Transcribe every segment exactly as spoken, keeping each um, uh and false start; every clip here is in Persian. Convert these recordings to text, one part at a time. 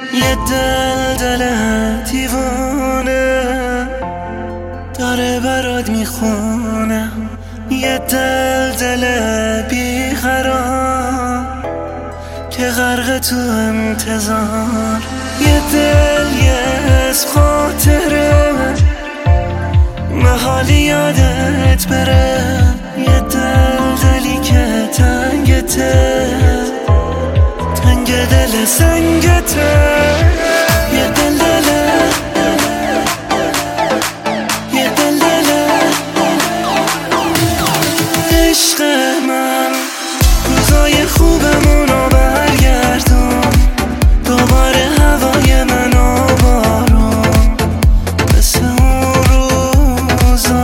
یه دل دل دیوانه داره برات میخونه، یه دل دل بیقرار که غرق تو انتظار، یه دل یه اسم خاطره محالی یادت بره، یه دل دلی که تنگته تنگ دل سنگته، یه دل دله یه دل دله عشق من، روزای خوبمونو برگردون، دوباره هوای من و بارون مثل اون روزا.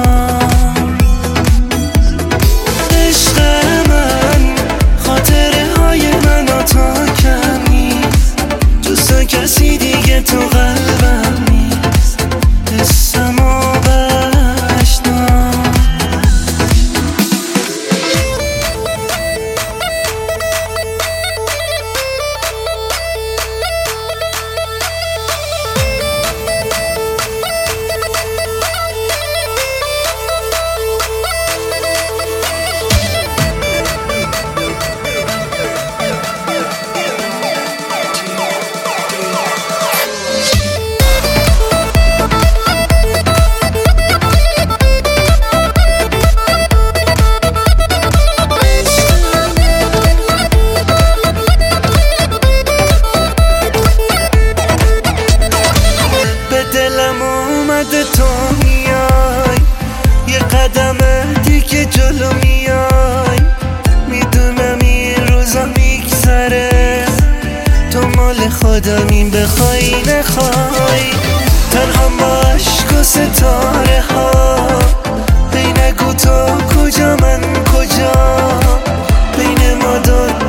عشق من خاطره های من و تو کم نیست، جز کسی دیگه تو قلبم نیست، حسمو بشنو. دلم اومده تو میای، یه قدم دیگه جلو میای، میدونم این روزا میگذره، تو مال خودمین بخوای نخوای، تنها با عشق و ستاره ها، هی نگو تو کجا من کجا، بین ما دو